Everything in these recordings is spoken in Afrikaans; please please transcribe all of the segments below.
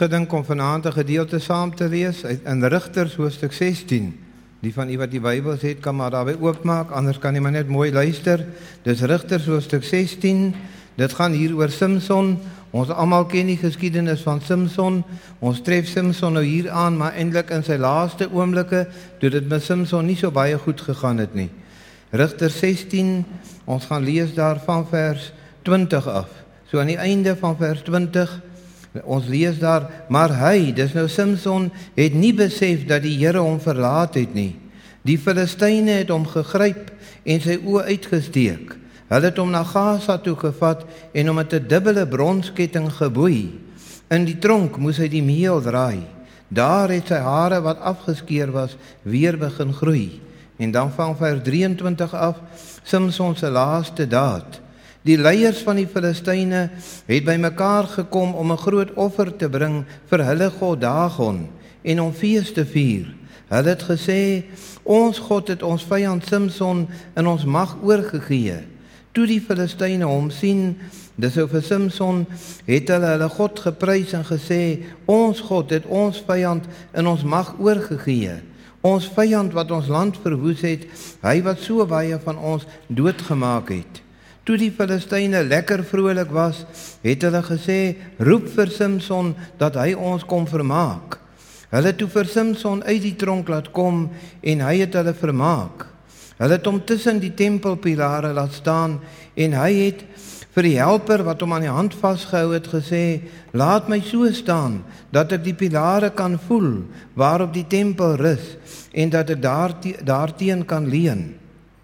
Gedink om vanaand 'n gedeelte saam te lees in Rigters hoofstuk 16. Die van u wat die Bybels het, kan maar daarby oopmaak, anders kan jy maar net mooi luister. Dis Rigters hoofstuk 16. Dit gaan hier oor Simson. Ons almal ken die geskiedenis van Simson. Ons tref Simson nou hier aan, maar eintlik in sy laaste oomblikke, toe dit met Simson nie so baie goed gegaan het nie. Rigters 16, ons gaan lees daar van vers 20 af. So aan die einde van vers 20, ons lees daar, maar hy, dis nou Simson, het nie besef dat die Here hom verlaat het nie. Die Filistyne het hom gegryp en sy oë uitgesteek. Hulle het hom na Gaza toe gevat en hom met 'n dubbele bronsketting geboei. In die tronk moes hy die meel draai. Daar het sy hare wat afgeskeer was, weer begin groei. En dan van vers 23 af, Simson se laaste daad. Die leiers van die Filistyne het bymekaar gekom om 'n groot offer te bring vir hulle god Dagon en om fees te vier. Hulle het gesê, ons God het ons vyand Simson in ons mag oorgegee. Toe die Filistyne hom sien, dis ou vir Simson, het hulle God geprys en gesê, ons God het ons vyand in ons mag oorgegee. Ons vyand wat ons land verwoes het, hy wat so baie van ons doodgemaak het. Toe die Filistyne lekker vrolik was, het hulle gesê, roep vir Simson dat hy ons kom vermaak. Hulle het toe vir Simson uit die tronk laat kom en hy het hulle vermaak. Hulle het hom tussen die tempelpilare laat staan en hy het vir die helper wat hom aan die hand vasgehou het gesê, laat my so staan dat ek die pilare kan voel waarop die tempel rus en dat ek daarteen kan leun.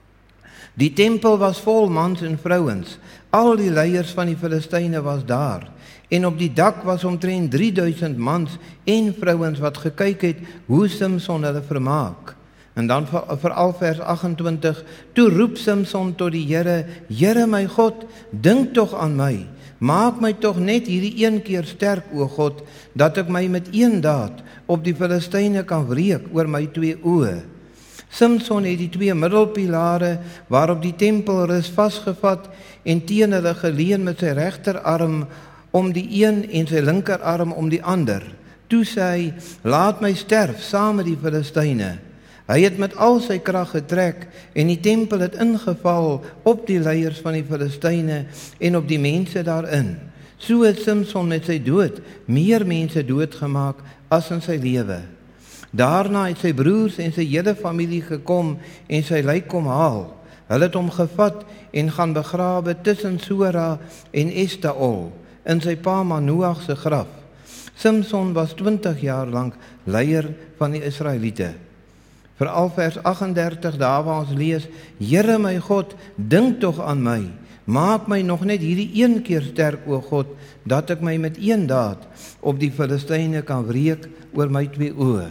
Die tempel was vol mans en vrouens, al die leiers van die Filistyne was daar, en op die dak was omtrent 3000 mans en vrouens wat gekyk het hoe Simson hulle vermaak. En dan veral vers 28, toe roep Simson tot die Here, Here my God, dink tog aan my, maak my tog net hierdie een keer sterk, o God, dat ek my met een daad op die Filistyne kan wreek oor my twee oë. Simson het die twee middelpilare waarop die tempel rus vasgevat en teen hulle geleun met sy regterarm om die een en sy linkerarm om die ander. Toe sê hy, laat my sterf saam met die Filistyne. Hy het met al sy krag getrek en die tempel het ingeval op die leiers van die Filistyne en op die mense daarin. So het Simson met sy dood meer mense doodgemaak as in sy lewe. Daarna het sy broers en sy hele familie gekom en sy lijk kom haal. Hulle het hom gevat en gaan begrawe tussen Sora en Estaol in sy pa Manoach se graf. Simson was 20 jaar lank leier van die Israeliete. Veral vers 38 daar waar ons lees, Here my God, dink tog aan my, maak my nog net hierdie een keer sterk, o God, dat ek my met een daad op die Filistyne kan wreek oor my twee oë.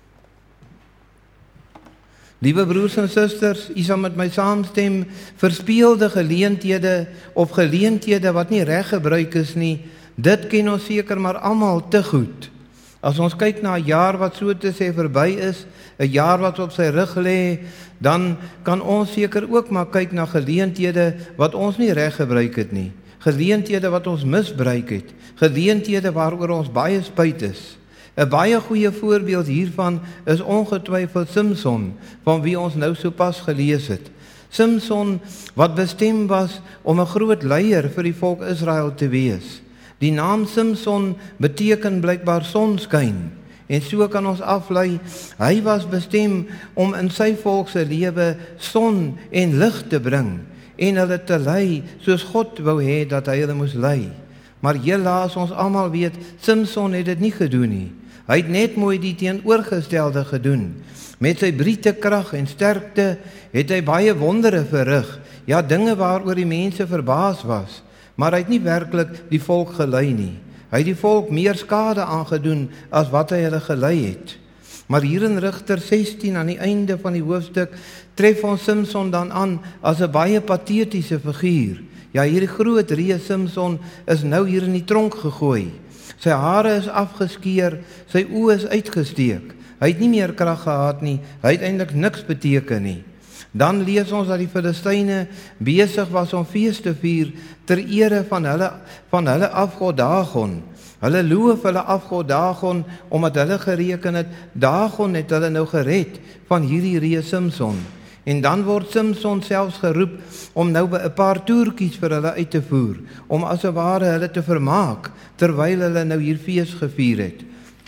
Liewe broers en susters, u sal met my saamstem, verspeelde geleenthede of geleenthede wat nie reg gebruik is nie, dit ken ons seker maar almal te goed. As ons kyk na 'n jaar wat so te sê verby is, 'n jaar wat op sy rug lê, dan kan ons seker ook maar kyk na geleenthede wat ons nie reg gebruik het nie. Geleenthede wat ons misbruik het, geleenthede waaroor ons baie spyt is. 'n Baie goeie voorbeeld hiervan is ongetwyfeld Simson, van wie ons nou sopas gelees het. Simson wat bestem was om 'n groot leier vir die volk Israel te wees. Die naam Simson beteken blykbaar sonskyn. En so kan ons aflei, hy was bestem om in sy volk se lewe son en lig te bring en hulle te lei soos God wou hê dat hy hulle moes lei. Maar helaas ons almal weet, Simson het dit nie gedoen nie. Hy het net mooi die teenoorgestelde gedoen. Met sy briete krag en sterkte het hy baie wondere verrig, ja dinge waaroor die mense verbaas was, maar hy het nie werklik die volk gelei nie. Hy het die volk meer skade aangedoen as wat hy hulle gelei het. Maar hier in Rigters 16 aan die einde van die hoofstuk tref ons Simson dan aan as 'n baie patetiese figuur. Ja, hierdie groot reus Simson is nou hier in die tronk gegooi. Sy hare is afgeskeer, sy oë is uitgesteek. Hy het nie meer krag gehad nie, hy het eintlik niks beteken nie. Dan lees ons dat die Filistyne besig was om fees te vier ter ere van hulle afgod Dagon. Hulle loof hulle afgod Dagon, omdat hulle gereken het, Dagon het hulle nou gered van hierdie reus Simson. En dan word Simson selfs geroep om nou 'n paar toertjies vir hulle uit te voer, om as 'n ware hulle te vermaak, terwyl hulle nou hier fees gevier het.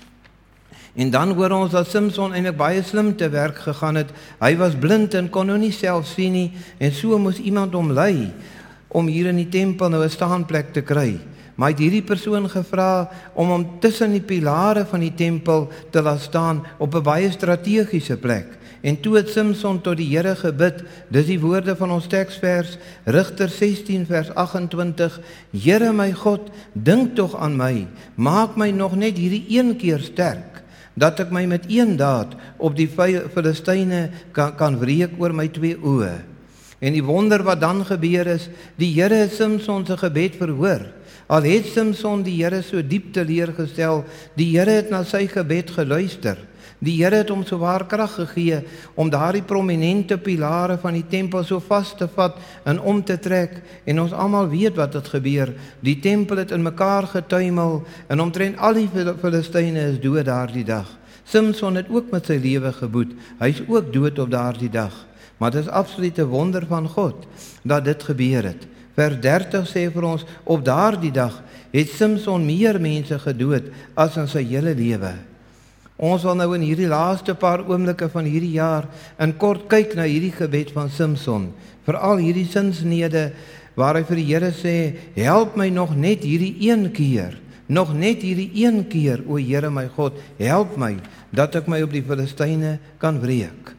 En dan hoor ons dat Simson eintlik baie slim te werk gegaan het. Hy was blind en kon nou nie self sien nie, en so moes iemand hom lei om hier in die tempel nou 'n staanplek te kry. Maar hy het hierdie persoon gevra om hom tussen die pilare van die tempel te laat staan op 'n baie strategiese plek. En toe het Simson tot die Here gebid, dis die woorde van ons teksvers, Rigter 16 vers 28, Here my God, dink tog aan my, maak my nog net hierdie een keer sterk, dat ek my met een daad op die Filistyne kan wreek oor my 2 oë. En die wonder wat dan gebeur is, die Here het Simson se gebed verhoor. Al het Simson die Here so diep teleurgestel, die Here het na sy gebed geluister. Die Here het hom sowaar krag gegee om daardie prominente pilare van die tempel so vas te vat en om te trek. En ons almal weet wat het gebeur. Die tempel het in mekaar getuimel en omtrent al die Filistyne is dood daardie dag. Simson het ook met sy lewe geboet. Hy is ook dood op daardie dag. Maar dit is absoluut 'n wonder van God dat dit gebeur het. Vers 30 sê vir ons, op daardie dag het Simson meer mense gedood as in sy hele lewe. Ons wil nou in hierdie laaste paar oomblikke van hierdie jaar in kort kyk na hierdie gebed van Simson, veral hierdie sinsnede waar hy vir die Here sê, help my nog net hierdie een keer, nog net hierdie een keer, o Here my God, help my, dat ek my op die Filistyne kan wreek.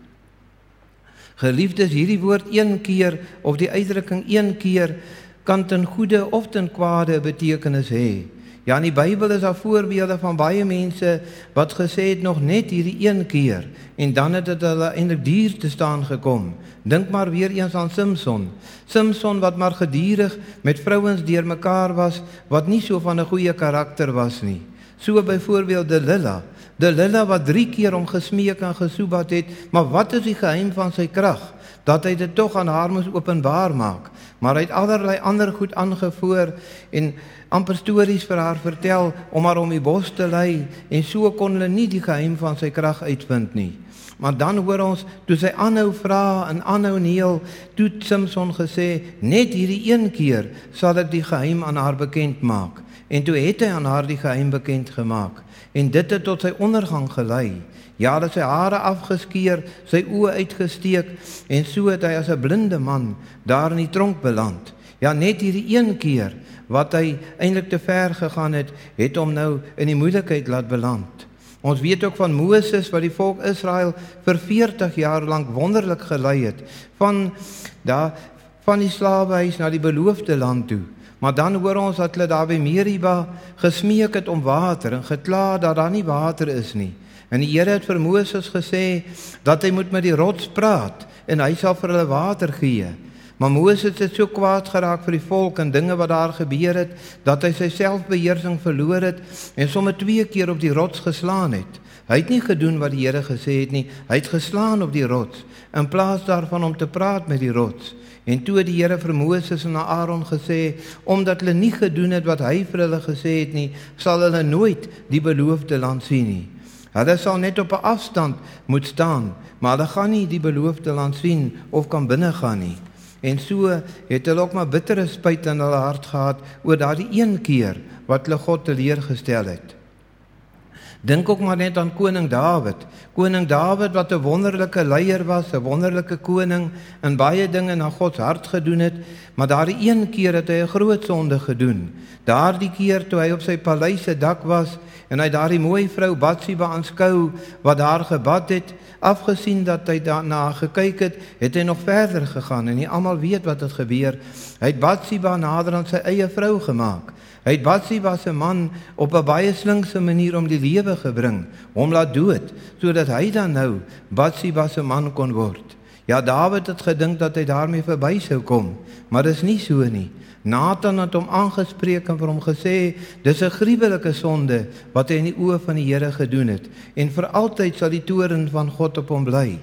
Geliefdes, hierdie woord een keer, of die uitdrukking een keer, kan ten goede of ten kwade betekenis hê. Ja, in die Bybel is daar voorbeelde van baie mense wat gesê het nog net hierdie een keer, en dan het dit hulle eintlik duur te staan gekom. Dink maar weer eens aan Simson. Simson wat maar gedurig met vrouens deurmekaar was, wat nie so van 'n goeie karakter was nie. So byvoorbeeld Delila wat 3 keer om gesmeek en gesoebat het, maar wat is die geheim van sy krag? Dat hy dit tog aan haar moes openbaar maak. Maar hy het allerlei ander goed aangevoer en amper stories vir haar vertel om haar om die bos te lei, en so kon hulle nie die geheim van sy krag uitvind nie. Maar dan hoor ons, toe sy aanhou vra en aanhou neel, toe het Simson gesê, net hierdie een keer sal ek die geheim aan haar bekend maak. En toe het hy aan haar die geheim bekend gemaak. En dit het tot sy ondergang gelei. Ja, dat sy hare afgeskeer, sy oë uitgesteek, en so het hy as 'n blinde man daar in die tronk beland. Ja, net hierdie een keer wat hy eintlik te ver gegaan het hom nou in die moeilikheid laat beland. Ons weet ook van Moses wat die volk Israel vir 40 jaar lank wonderlik gelei het, van die slawehuis na die beloofde land toe. Maar dan hoor ons dat hulle daar by Meriba gesmeek het om water en gekla dat daar nie water is nie. En die Here het vir Moses gesê dat hy moet met die rots praat en hy sal vir hulle water gee. Maar Moses het so kwaad geraak vir die volk en dinge wat daar gebeur het, dat hy sy selfbeheersing verloor het en sommer 2 keer op die rots geslaan het. Hy het nie gedoen wat die Here gesê het nie, hy het geslaan op die rots, in plaas daarvan om te praat met die rots. En toe het die Here vir Moses en Aaron gesê, omdat hulle nie gedoen het wat hy vir hulle gesê het nie, sal hulle nooit die beloofde land sien nie. Hulle sal net op 'n afstand moet staan, maar hulle gaan nie die beloofde land sien of kan binnegaan nie. En so het hulle ook maar bittere spyt in hulle hart gehad oor daardie een keer wat hulle God teleurgestel het. Dink ook maar net aan koning Dawid. Koning Dawid wat 'n wonderlike leier was, 'n wonderlike koning en baie dinge na God se hart gedoen het, maar daardie een keer het hy 'n groot sonde gedoen. Daardie keer toe hy op sy paleis se dak was en hy daardie mooi vrou Batsheba aanskou wat daar gebad het, afgesien dat hy daarna gekyk het, het hy nog verder gegaan en nie almal weet wat het gebeur. Hy het Batsheba nader aan sy eie vrou gemaak. Hy het Batsheba se man op 'n baie slinkse manier om die lewe gebring, hom laat dood, sodat hy dan nou Batsheba se man kon word. Ja, Dawid het gedink dat hy daarmee verby sou kom, maar dis nie so nie. Nathan het hom aangespreek en vir hom gesê, dis 'n gruwelike sonde wat hy in die oë van die Here gedoen het, en vir altyd sal die toorn van God op hom bly.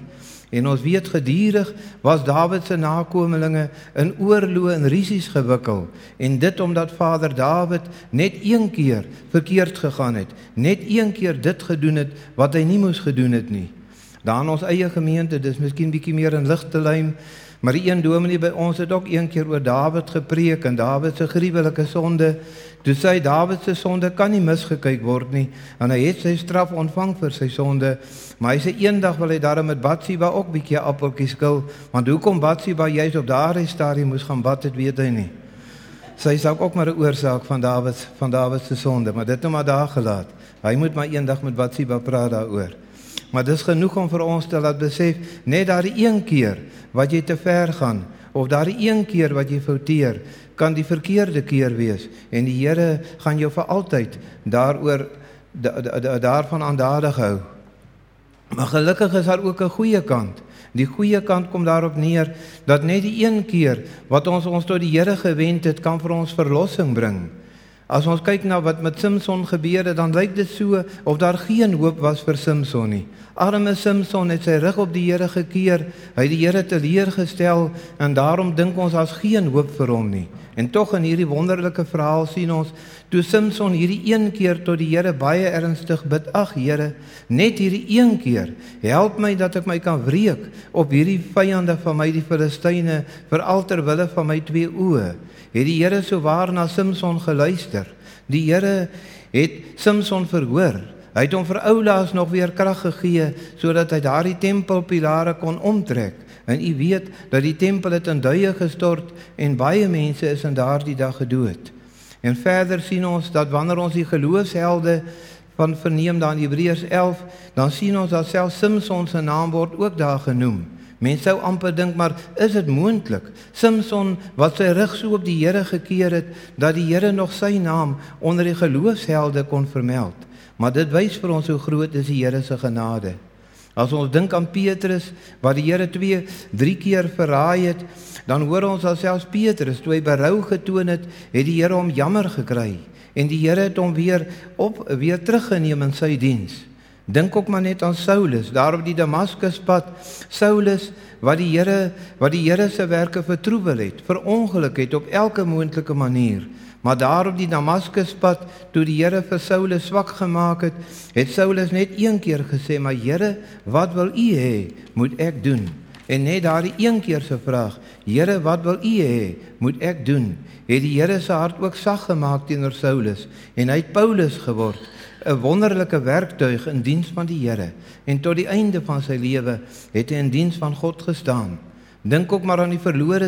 En ons weet gedurig was Dawid se nakomelinge in oorloë en risies gewikkel. En dit omdat Vader Dawid net een keer verkeerd gegaan het. Net een keer dit gedoen het wat hy nie moes gedoen het nie. Daar in ons eie gemeente, dis miskien bietjie meer in ligte lyn, maar die een dominee by ons het ook een keer oor Dawid gepreek en Dawid se gruwelike sonde. Toe sê Dawid se sonde kan nie misgekyk word nie en hy het sy straf ontvang vir sy sonde. Maar hy sê eendag wil hy daarom met Batsheba ook bietjie appeltjie skil, want hoekom Batsheba juist op daardie stadium moes gaan bad het, weet hy nie. Sy is ook maar 'n oorsaak van Dawid se sonde, maar dit nou maar daar gelaat. Hy moet maar eendag met Batsheba praat daaroor. Maar dis genoeg om vir ons te laat besef, net daardie een keer wat jy te ver gaan, of daardie een keer wat jy fouteer, kan die verkeerde keer wees, en die Here gaan jou vir altyd daarvan aandadig hou. Maar gelukkig is daar ook 'n goeie kant. Die goeie kant kom daarop neer, dat net die een keer wat ons tot die Here gewend het, kan vir ons verlossing bring. As ons kyk na wat met Samson gebeur het, dan lyk dit so of daar geen hoop was vir Samson nie. Arme Samson het sy rug op die Here gekeer, hy het die Here teleurgestel en daarom dink ons daar's geen hoop vir hom nie. En tog in hierdie wonderlike verhaal sien ons, toe Samson hierdie een keer tot die Here baie ernstig bid, ag Here, net hierdie een keer, help my dat ek my kan wreek op hierdie vyande van my, die Filistyne, veral ter wille van my twee oë. Het die Here so waar na Samson geluister. Die Here het Samson verhoor. Hy het hom vir oulaas nog weer krag gegee, sodat hy daardie tempelpilare kon omtrek. En u weet dat die tempel het in duie gestort en baie mense is in daardie dag gedood. En verder sien ons dat wanneer ons die geloofshelde van verneem daar in Hebreërs 11, dan sien ons dat selfs Samson se naam word ook daar genoem. Mens sou amper dink, maar is dit moontlik? Samson wat sy rug so op die Here gekeer het, dat die Here nog sy naam onder die geloofshelde kon vermeld. Maar dit wys vir ons hoe groot is die Here se genade. As ons dink aan Petrus, wat die Here 2-3 keer verraai het, dan hoor ons dat selfs Petrus, toe hy berou getoon het die Here hom jammer gekry. En die Here het hom weer teruggeneem in sy diens. Dink ook maar net aan Saulus, daar op die Damaskuspad. Saulus, wat die Here se werke vertroebel het, verongeluk het op elke moontlike manier. Maar daar op die Damaskuspad, toe die Here vir Saulus swak gemaak het, het Saulus net een keer gesê, maar Here, wat wil U hê, moet ek doen? En net daardie een keer se vraag, Here, wat wil U hê, moet ek doen? Het die Here se hart ook sag gemaak teenoor Saulus, en hy het Paulus geword, 'n wonderlike werktuig in diens van die Here, en tot die einde van sy lewe het hy in diens van God gestaan. Dink ook maar aan die verlore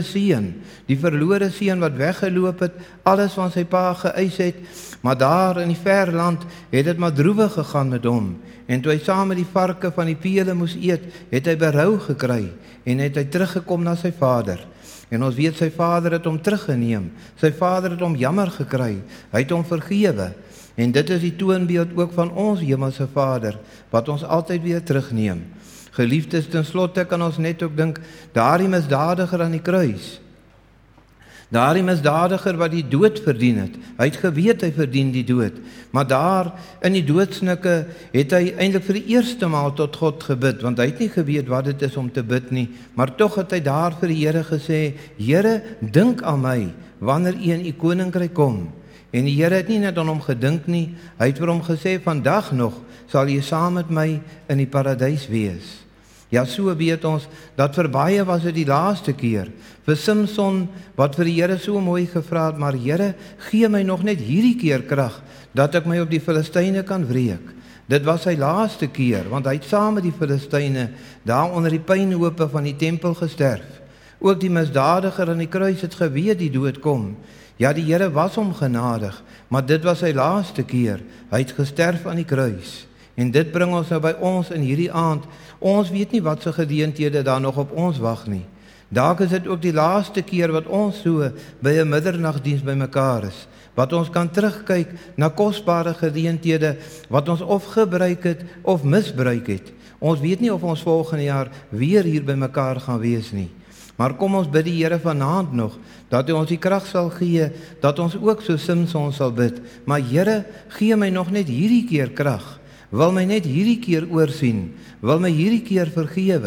seun wat weggeloop het, alles van sy pa geëis het, maar daar in die ver land het dit maar droewig gegaan met hom. En toe hy saam met die varke van die pele moes eet, het hy berou gekry, en het hy teruggekom na sy vader. En ons weet sy vader het hom teruggeneem, sy vader het hom jammer gekry, hy het hom vergewe. En dit is die toonbeeld ook van ons hemelse Vader, wat ons altyd weer terugneem. Geliefdes, ten slotte kan ons net ook dink, daardie misdadiger aan die kruis, daardie misdadiger wat die dood verdien het, hy het geweet hy verdien die dood, maar daar in die doodsnikke het hy eintlik vir die eerste maal tot God gebid, want hy het nie geweet wat dit is om te bid nie, maar tog het hy daar vir die Here gesê, Here, dink aan my, wanneer U in U koninkryk kom. En die Here het nie net aan hom gedink nie, hy het vir hom gesê, vandag nog sal jy saam met my in die paradys wees. Ja, so weet ons, dat vir baie was dit die laaste keer. Vir Samson, wat vir die Here so mooi gevra het, maar Here, gee my nog net hierdie keer krag, dat ek my op die Filistyne kan wreek. Dit was sy laaste keer, want hy het saam met die Filistyne, daar onder die pynhope van die tempel gesterf. Ook die misdadiger aan die kruis het geweet die dood kom. Ja, die Here was hom genadig, maar dit was sy laaste keer. Hy het gesterf aan die kruis. En dit bring ons nou by ons in hierdie aand. Ons weet nie wat se geleenthede daar nog op ons wag nie. Dalk is dit ook die laaste keer wat ons so by 'n middernagdiens bymekaar is. Wat ons kan terugkyk na kosbare geleenthede wat ons of gebruik het of misbruik het. Ons weet nie of ons volgende jaar weer hier bymekaar gaan wees nie. Maar kom ons bid die Here vanaand nog, dat hy ons die krag sal gee, dat ons ook so Samson sal bid. Maar Here, gee my nog net hierdie keer krag, wil my net hierdie keer oorsien, wil my hierdie keer vergewe,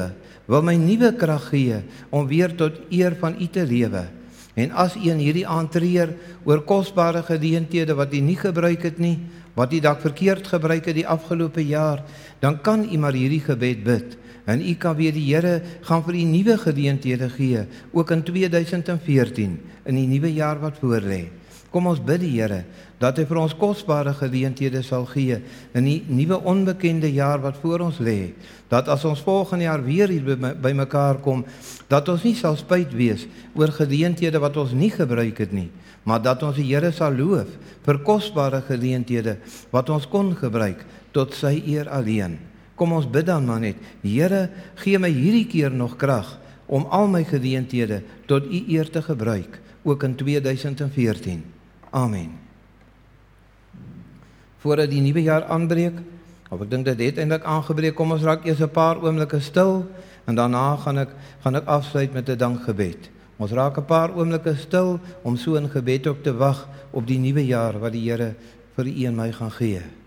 wil my nuwe krag gee om weer tot eer van U te lewe. En as U in hierdie aand treur oor kosbare geleenthede wat U nie gebruik het nie, wat U dalk verkeerd gebruik het die afgelope jaar, dan kan U maar hierdie gebed bid. En U kan weer die Here gaan vir U nuwe geleenthede gee, ook in 2014, in die nuwe jaar wat voorlê. Kom ons bid die Here, dat Hy vir ons kosbare geleenthede sal gee, in die nuwe onbekende jaar wat voor ons lê, dat as ons volgende jaar weer hier by mekaar kom, dat ons nie sal spyt wees oor geleenthede wat ons nie gebruik het nie, maar dat ons die Here sal loof vir kosbare geleenthede wat ons kon gebruik tot sy eer alleen. Kom ons bid dan maar net, Here, gee my hierdie keer nog krag om al my geleenthede tot U eer te gebruik, ook in 2014. Amen. Voordat die nuwe jaar aanbreek, of ek dink dit het eintlik aangebreek, kom ons raak eers 'n paar oomblikke stil, en daarna gaan ek afsluit met 'n dankgebed. Ons raak 'n paar oomblikke stil, om so in gebed ook te wag op die nuwe jaar wat die Here vir U en my gaan gee.